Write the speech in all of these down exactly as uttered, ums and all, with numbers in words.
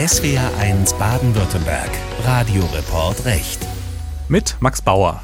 S W R eins Baden-Württemberg. Radioreport Recht. Mit Max Bauer.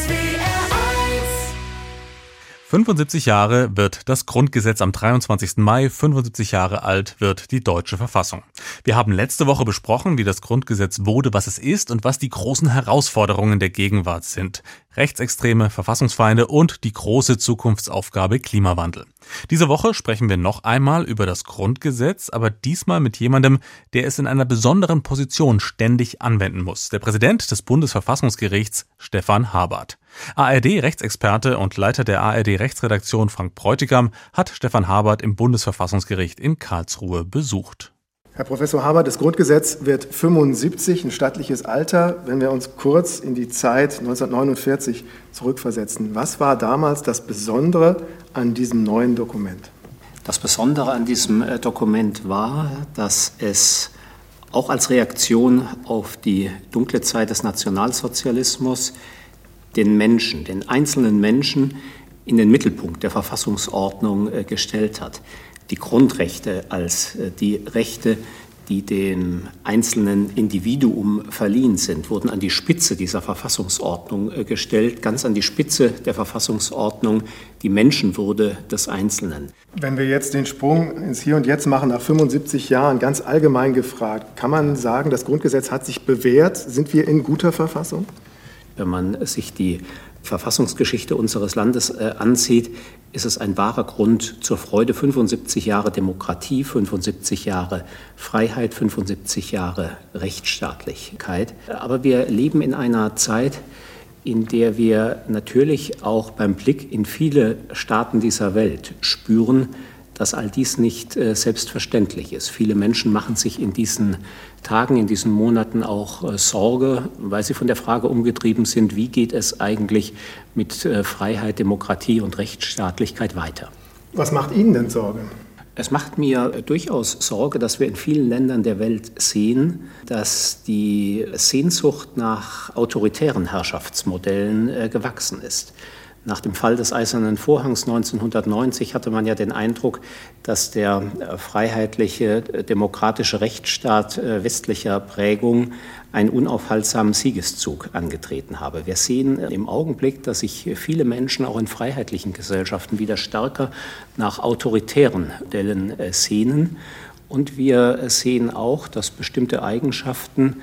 fünfundsiebzig Jahre wird das Grundgesetz am dreiundzwanzigsten Mai, fünfundsiebzig Jahre alt wird die deutsche Verfassung. Wir haben letzte Woche besprochen, wie das Grundgesetz wurde, was es ist und was die großen Herausforderungen der Gegenwart sind. Rechtsextreme, Verfassungsfeinde und die große Zukunftsaufgabe Klimawandel. Diese Woche sprechen wir noch einmal über das Grundgesetz, aber diesmal mit jemandem, der es in einer besonderen Position ständig anwenden muss. Der Präsident des Bundesverfassungsgerichts, Stefan Habart. A R D-Rechtsexperte und Leiter der A R D-Rechtsredaktion Frank Bräutigam hat Stefan Habart im Bundesverfassungsgericht in Karlsruhe besucht. Herr Professor Habart, das Grundgesetz wird fünfundsiebzig, ein stattliches Alter. Wenn wir uns kurz in die Zeit neunzehnhundertneunundvierzig zurückversetzen, was war damals das Besondere an diesem neuen Dokument? Das Besondere an diesem Dokument war, dass es auch als Reaktion auf die dunkle Zeit des Nationalsozialismus den Menschen, den einzelnen Menschen in den Mittelpunkt der Verfassungsordnung gestellt hat. Die Grundrechte als die Rechte, die dem einzelnen Individuum verliehen sind, wurden an die Spitze dieser Verfassungsordnung gestellt, ganz an die Spitze der Verfassungsordnung die Menschenwürde des Einzelnen. Wenn wir jetzt den Sprung ins Hier und Jetzt machen, nach fünfundsiebzig Jahren, ganz allgemein gefragt, kann man sagen, das Grundgesetz hat sich bewährt? Sind wir in guter Verfassung? Wenn man sich die Verfassungsgeschichte unseres Landes äh, ansieht, ist es ein wahrer Grund zur Freude. fünfundsiebzig Jahre Demokratie, fünfundsiebzig Jahre Freiheit, fünfundsiebzig Jahre Rechtsstaatlichkeit. Aber wir leben in einer Zeit, in der wir natürlich auch beim Blick in viele Staaten dieser Welt spüren, dass all dies nicht äh, selbstverständlich ist. Viele Menschen machen sich in diesen Tagen, in diesen Monaten auch äh, Sorge, weil sie von der Frage umgetrieben sind, wie geht es eigentlich mit äh, Freiheit, Demokratie und Rechtsstaatlichkeit weiter. Was macht Ihnen denn Sorge? Es macht mir äh, durchaus Sorge, dass wir in vielen Ländern der Welt sehen, dass die Sehnsucht nach autoritären Herrschaftsmodellen äh, gewachsen ist. Nach dem Fall des Eisernen Vorhangs neunzehnhundertneunzig hatte man ja den Eindruck, dass der freiheitliche, demokratische Rechtsstaat westlicher Prägung einen unaufhaltsamen Siegeszug angetreten habe. Wir sehen im Augenblick, dass sich viele Menschen auch in freiheitlichen Gesellschaften wieder stärker nach autoritären Modellen sehnen. Und wir sehen auch, dass bestimmte Eigenschaften,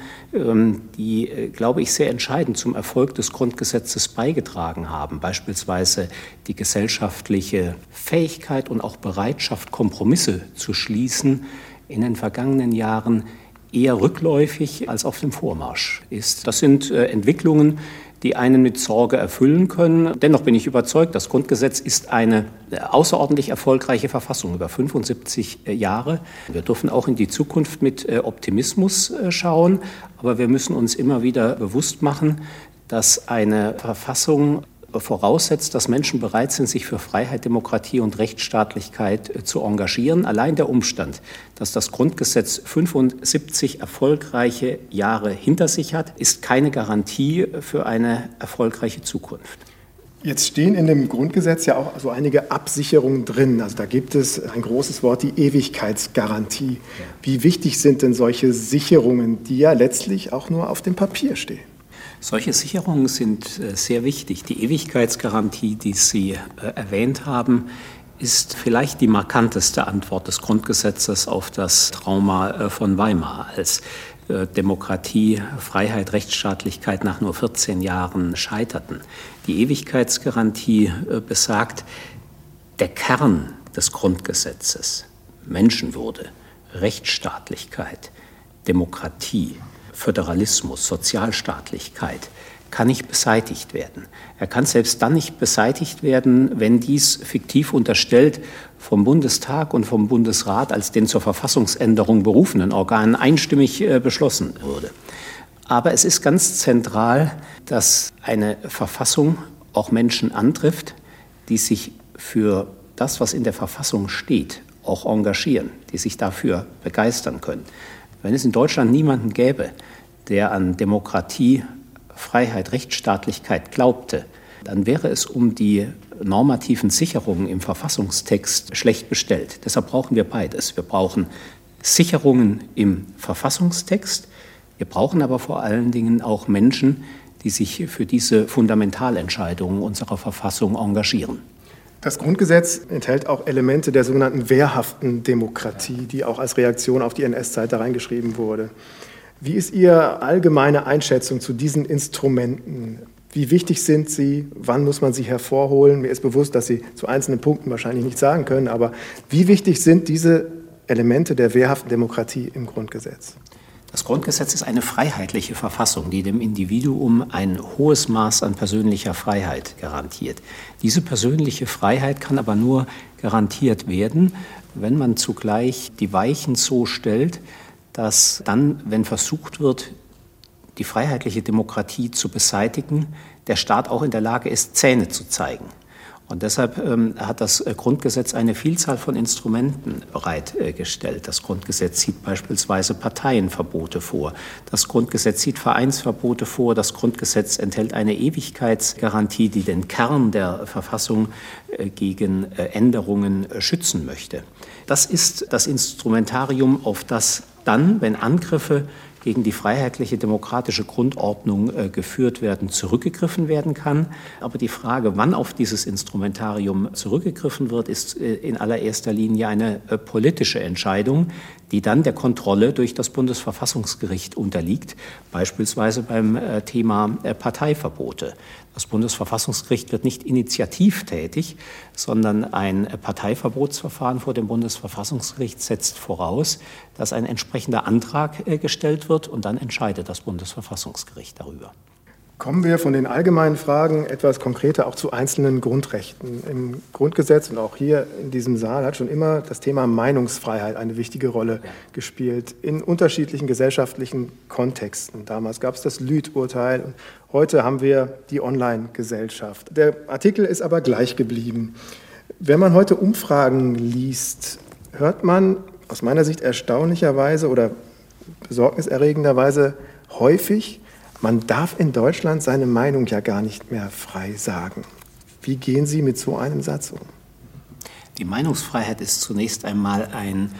die, glaube ich, sehr entscheidend zum Erfolg des Grundgesetzes beigetragen haben, beispielsweise die gesellschaftliche Fähigkeit und auch Bereitschaft, Kompromisse zu schließen, in den vergangenen Jahren eher rückläufig als auf dem Vormarsch ist. Das sind Entwicklungen, die einen mit Sorge erfüllen können. Dennoch bin ich überzeugt, das Grundgesetz ist eine außerordentlich erfolgreiche Verfassung über fünfundsiebzig Jahre. Wir dürfen auch in die Zukunft mit Optimismus schauen, aber wir müssen uns immer wieder bewusst machen, dass eine Verfassung voraussetzt, dass Menschen bereit sind, sich für Freiheit, Demokratie und Rechtsstaatlichkeit zu engagieren. Allein der Umstand, dass das Grundgesetz fünfundsiebzig erfolgreiche Jahre hinter sich hat, ist keine Garantie für eine erfolgreiche Zukunft. Jetzt stehen in dem Grundgesetz ja auch so einige Absicherungen drin. Also da gibt es ein großes Wort, die Ewigkeitsgarantie. Wie wichtig sind denn solche Sicherungen, die ja letztlich auch nur auf dem Papier stehen? Solche Sicherungen sind sehr wichtig. Die Ewigkeitsgarantie, die Sie erwähnt haben, ist vielleicht die markanteste Antwort des Grundgesetzes auf das Trauma von Weimar, als Demokratie, Freiheit, Rechtsstaatlichkeit nach nur vierzehn Jahren scheiterten. Die Ewigkeitsgarantie besagt, der Kern des Grundgesetzes, Menschenwürde, Rechtsstaatlichkeit, Demokratie, Föderalismus, Sozialstaatlichkeit kann nicht beseitigt werden. Er kann selbst dann nicht beseitigt werden, wenn dies fiktiv unterstellt vom Bundestag und vom Bundesrat als den zur Verfassungsänderung berufenen Organen einstimmig äh, beschlossen wurde. Aber es ist ganz zentral, dass eine Verfassung auch Menschen antrifft, die sich für das, was in der Verfassung steht, auch engagieren, die sich dafür begeistern können. Wenn es in Deutschland niemanden gäbe, der an Demokratie, Freiheit, Rechtsstaatlichkeit glaubte, dann wäre es um die normativen Sicherungen im Verfassungstext schlecht bestellt. Deshalb brauchen wir beides. Wir brauchen Sicherungen im Verfassungstext. Wir brauchen aber vor allen Dingen auch Menschen, die sich für diese Fundamentalentscheidungen unserer Verfassung engagieren. Das Grundgesetz enthält auch Elemente der sogenannten wehrhaften Demokratie, die auch als Reaktion auf die N S-Zeit da reingeschrieben wurde. Wie ist Ihre allgemeine Einschätzung zu diesen Instrumenten? Wie wichtig sind sie? Wann muss man sie hervorholen? Mir ist bewusst, dass Sie zu einzelnen Punkten wahrscheinlich nichts sagen können, aber wie wichtig sind diese Elemente der wehrhaften Demokratie im Grundgesetz? Das Grundgesetz ist eine freiheitliche Verfassung, die dem Individuum ein hohes Maß an persönlicher Freiheit garantiert. Diese persönliche Freiheit kann aber nur garantiert werden, wenn man zugleich die Weichen so stellt, dass dann, wenn versucht wird, die freiheitliche Demokratie zu beseitigen, der Staat auch in der Lage ist, Zähne zu zeigen. Und deshalb ähm, hat das Grundgesetz eine Vielzahl von Instrumenten bereitgestellt. Das Grundgesetz sieht beispielsweise Parteienverbote vor. Das Grundgesetz sieht Vereinsverbote vor. Das Grundgesetz enthält eine Ewigkeitsgarantie, die den Kern der Verfassung äh, gegen äh, Änderungen äh, schützen möchte. Das ist das Instrumentarium, auf das dann, wenn Angriffe gegen die freiheitliche demokratische Grundordnung äh, geführt werden, zurückgegriffen werden kann. Aber die Frage, wann auf dieses Instrumentarium zurückgegriffen wird, ist äh, in allererster Linie eine äh, politische Entscheidung, die dann der Kontrolle durch das Bundesverfassungsgericht unterliegt, beispielsweise beim äh, Thema äh, Parteiverbote. Das Bundesverfassungsgericht wird nicht initiativ tätig, sondern ein Parteiverbotsverfahren vor dem Bundesverfassungsgericht setzt voraus, dass ein entsprechender Antrag gestellt wird und dann entscheidet das Bundesverfassungsgericht darüber. Kommen wir von den allgemeinen Fragen etwas konkreter auch zu einzelnen Grundrechten. Im Grundgesetz und auch hier in diesem Saal hat schon immer das Thema Meinungsfreiheit eine wichtige Rolle ja. gespielt, in unterschiedlichen gesellschaftlichen Kontexten. Damals gab es das Lüth-Urteil und heute haben wir die Online-Gesellschaft. Der Artikel ist aber gleich geblieben. Wenn man heute Umfragen liest, hört man aus meiner Sicht erstaunlicherweise oder besorgniserregenderweise häufig, man darf in Deutschland seine Meinung ja gar nicht mehr frei sagen. Wie gehen Sie mit so einem Satz um? Die Meinungsfreiheit ist zunächst einmal ein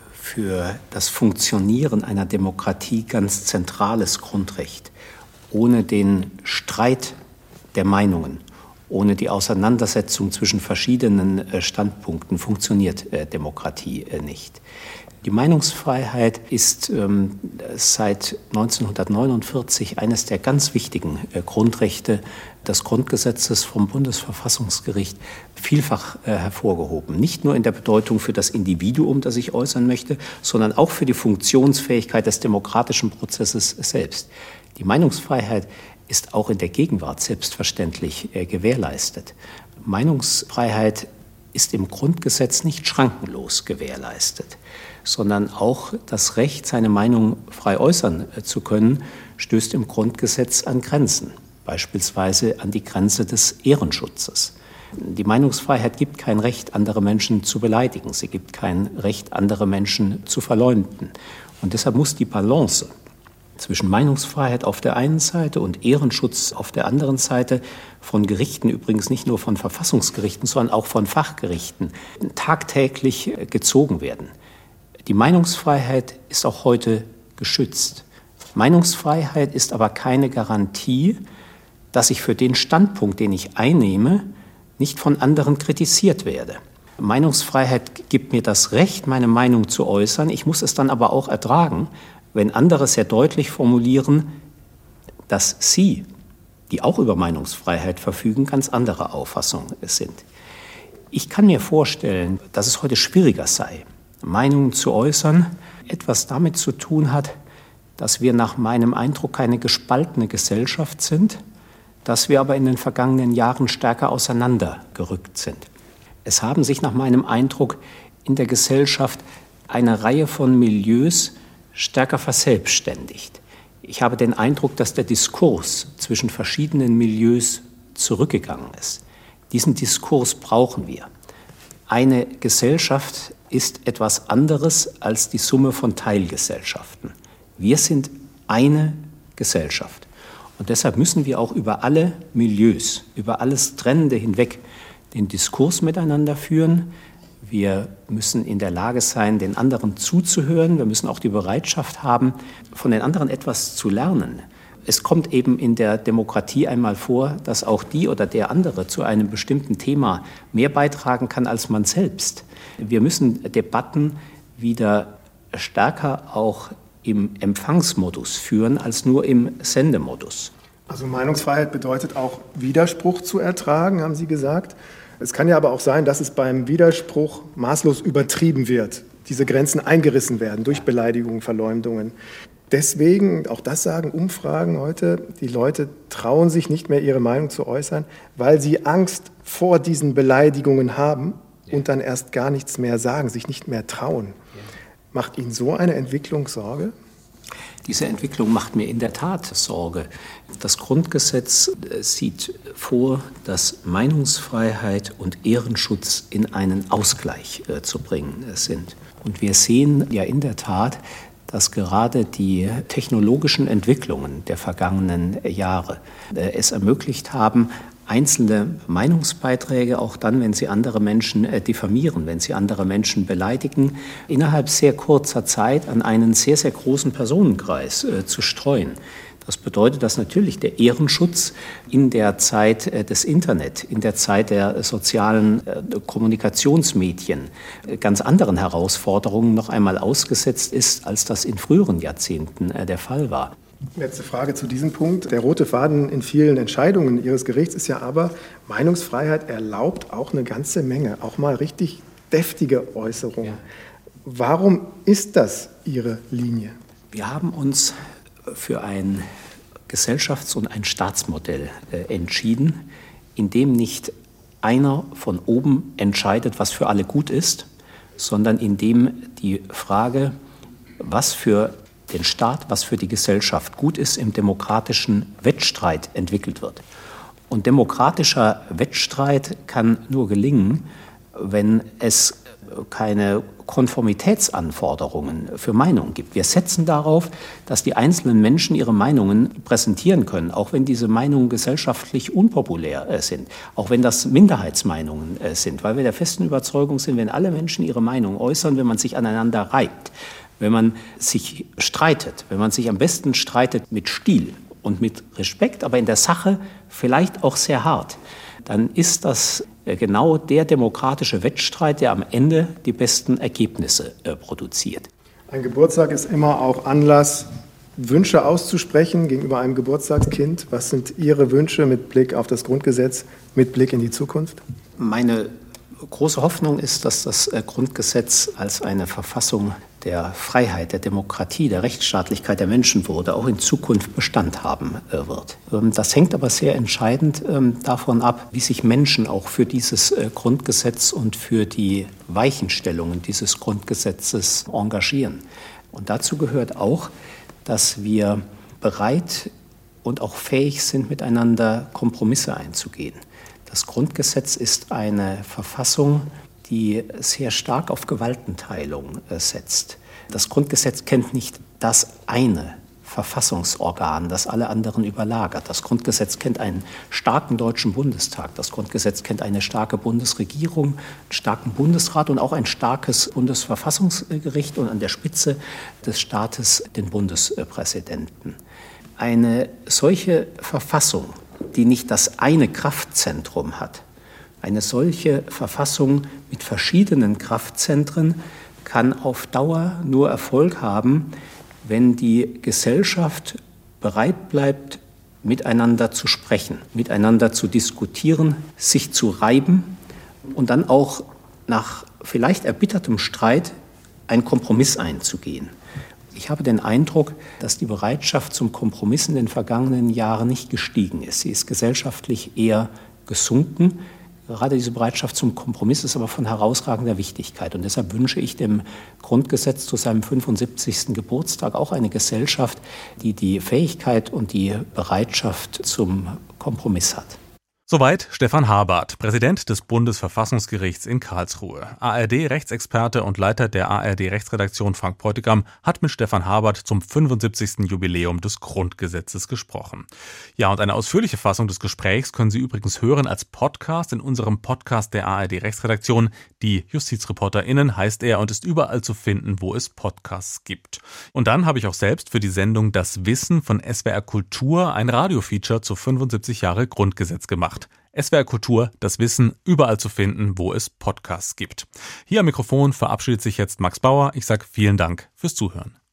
für das Funktionieren einer Demokratie ganz zentrales Grundrecht. Ohne den Streit der Meinungen, ohne die Auseinandersetzung zwischen verschiedenen Standpunkten funktioniert Demokratie nicht. Die Meinungsfreiheit ist ähm, seit neunzehnhundertneunundvierzig eines der ganz wichtigen äh, Grundrechte des Grundgesetzes vom Bundesverfassungsgericht vielfach äh, hervorgehoben. Nicht nur in der Bedeutung für das Individuum, das ich äußern möchte, sondern auch für die Funktionsfähigkeit des demokratischen Prozesses selbst. Die Meinungsfreiheit ist auch in der Gegenwart selbstverständlich äh, gewährleistet. Meinungsfreiheit ist im Grundgesetz nicht schrankenlos gewährleistet, sondern auch das Recht, seine Meinung frei äußern zu können, stößt im Grundgesetz an Grenzen, beispielsweise an die Grenze des Ehrenschutzes. Die Meinungsfreiheit gibt kein Recht, andere Menschen zu beleidigen. Sie gibt kein Recht, andere Menschen zu verleumden. Und deshalb muss die Balance zwischen Meinungsfreiheit auf der einen Seite und Ehrenschutz auf der anderen Seite von Gerichten, übrigens nicht nur von Verfassungsgerichten, sondern auch von Fachgerichten, tagtäglich gezogen werden. Die Meinungsfreiheit ist auch heute geschützt. Meinungsfreiheit ist aber keine Garantie, dass ich für den Standpunkt, den ich einnehme, nicht von anderen kritisiert werde. Meinungsfreiheit gibt mir das Recht, meine Meinung zu äußern. Ich muss es dann aber auch ertragen, wenn andere sehr deutlich formulieren, dass sie, die auch über Meinungsfreiheit verfügen, ganz anderer Auffassung sind. Ich kann mir vorstellen, dass es heute schwieriger sei, Meinungen zu äußern, etwas damit zu tun hat, dass wir nach meinem Eindruck keine gespaltene Gesellschaft sind, dass wir aber in den vergangenen Jahren stärker auseinandergerückt sind. Es haben sich nach meinem Eindruck in der Gesellschaft eine Reihe von Milieus stärker verselbstständigt. Ich habe den Eindruck, dass der Diskurs zwischen verschiedenen Milieus zurückgegangen ist. Diesen Diskurs brauchen wir. Eine Gesellschaft ist etwas anderes als die Summe von Teilgesellschaften. Wir sind eine Gesellschaft. Und deshalb müssen wir auch über alle Milieus, über alles Trennende hinweg den Diskurs miteinander führen. Wir müssen in der Lage sein, den anderen zuzuhören. Wir müssen auch die Bereitschaft haben, von den anderen etwas zu lernen. Es kommt eben in der Demokratie einmal vor, dass auch die oder der andere zu einem bestimmten Thema mehr beitragen kann als man selbst. Wir müssen Debatten wieder stärker auch im Empfangsmodus führen als nur im Sendemodus. Also Meinungsfreiheit bedeutet auch Widerspruch zu ertragen, haben Sie gesagt. Es kann ja aber auch sein, dass es beim Widerspruch maßlos übertrieben wird, diese Grenzen eingerissen werden durch Beleidigungen, Verleumdungen. Deswegen, auch das sagen Umfragen heute, die Leute trauen sich nicht mehr, ihre Meinung zu äußern, weil sie Angst vor diesen Beleidigungen haben und dann erst gar nichts mehr sagen, sich nicht mehr trauen. Macht Ihnen so eine Entwicklung Sorge? Diese Entwicklung macht mir in der Tat Sorge. Das Grundgesetz sieht vor, dass Meinungsfreiheit und Ehrenschutz in einen Ausgleich äh, zu bringen sind. Und wir sehen ja in der Tat, dass gerade die technologischen Entwicklungen der vergangenen Jahre äh, es ermöglicht haben, einzelne Meinungsbeiträge, auch dann, wenn sie andere Menschen äh, diffamieren, wenn sie andere Menschen beleidigen, innerhalb sehr kurzer Zeit an einen sehr, sehr großen Personenkreis äh, zu streuen. Das bedeutet, dass natürlich der Ehrenschutz in der Zeit äh, des Internet, in der Zeit der sozialen äh, Kommunikationsmedien äh, ganz anderen Herausforderungen noch einmal ausgesetzt ist, als das in früheren Jahrzehnten äh, der Fall war. Letzte Frage zu diesem Punkt. Der rote Faden in vielen Entscheidungen Ihres Gerichts ist ja aber, Meinungsfreiheit erlaubt auch eine ganze Menge, auch mal richtig deftige Äußerungen. Ja. Warum ist das Ihre Linie? Wir haben uns für ein Gesellschafts- und ein Staatsmodell äh, entschieden, in dem nicht einer von oben entscheidet, was für alle gut ist, sondern in dem die Frage, was für den Staat, was für die Gesellschaft gut ist, im demokratischen Wettstreit entwickelt wird. Und demokratischer Wettstreit kann nur gelingen, wenn es keine Konformitätsanforderungen für Meinungen gibt. Wir setzen darauf, dass die einzelnen Menschen ihre Meinungen präsentieren können, auch wenn diese Meinungen gesellschaftlich unpopulär sind, auch wenn das Minderheitsmeinungen sind, weil wir der festen Überzeugung sind, wenn alle Menschen ihre Meinung äußern, wenn man sich aneinander reibt, wenn man sich streitet, wenn man sich am besten streitet mit Stil und mit Respekt, aber in der Sache vielleicht auch sehr hart, dann ist das genau der demokratische Wettstreit, der am Ende die besten Ergebnisse äh, produziert. Ein Geburtstag ist immer auch Anlass, Wünsche auszusprechen gegenüber einem Geburtstagskind. Was sind Ihre Wünsche mit Blick auf das Grundgesetz, mit Blick in die Zukunft? Meine große Hoffnung ist, dass das Grundgesetz als eine Verfassung der Freiheit, der Demokratie, der Rechtsstaatlichkeit der Menschenwürde auch in Zukunft Bestand haben wird. Das hängt aber sehr entscheidend davon ab, wie sich Menschen auch für dieses Grundgesetz und für die Weichenstellungen dieses Grundgesetzes engagieren. Und dazu gehört auch, dass wir bereit und auch fähig sind, miteinander Kompromisse einzugehen. Das Grundgesetz ist eine Verfassung, die sehr stark auf Gewaltenteilung äh, setzt. Das Grundgesetz kennt nicht das eine Verfassungsorgan, das alle anderen überlagert. Das Grundgesetz kennt einen starken Deutschen Bundestag. Das Grundgesetz kennt eine starke Bundesregierung, einen starken Bundesrat und auch ein starkes Bundesverfassungsgericht und an der Spitze des Staates den Bundespräsidenten. Eine solche Verfassung, die nicht das eine Kraftzentrum hat, eine solche Verfassung mit verschiedenen Kraftzentren kann auf Dauer nur Erfolg haben, wenn die Gesellschaft bereit bleibt, miteinander zu sprechen, miteinander zu diskutieren, sich zu reiben und dann auch nach vielleicht erbittertem Streit einen Kompromiss einzugehen. Ich habe den Eindruck, dass die Bereitschaft zum Kompromiss in den vergangenen Jahren nicht gestiegen ist. Sie ist gesellschaftlich eher gesunken. Gerade diese Bereitschaft zum Kompromiss ist aber von herausragender Wichtigkeit. Und deshalb wünsche ich dem Grundgesetz zu seinem fünfundsiebzigsten Geburtstag auch eine Gesellschaft, die die Fähigkeit und die Bereitschaft zum Kompromiss hat. Soweit Stefan Habart, Präsident des Bundesverfassungsgerichts in Karlsruhe. A R D-Rechtsexperte und Leiter der A R D-Rechtsredaktion Frank Bräutigam hat mit Stefan Habart zum fünfundsiebzigsten Jubiläum des Grundgesetzes gesprochen. Ja, und eine ausführliche Fassung des Gesprächs können Sie übrigens hören als Podcast in unserem Podcast der A R D-Rechtsredaktion. Die JustizreporterInnen heißt er und ist überall zu finden, wo es Podcasts gibt. Und dann habe ich auch selbst für die Sendung Das Wissen von S W R Kultur ein Radiofeature zu fünfundsiebzig Jahre Grundgesetz gemacht. S W R Kultur, das Wissen, überall zu finden, wo es Podcasts gibt. Hier am Mikrofon verabschiedet sich jetzt Max Bauer. Ich sage vielen Dank fürs Zuhören.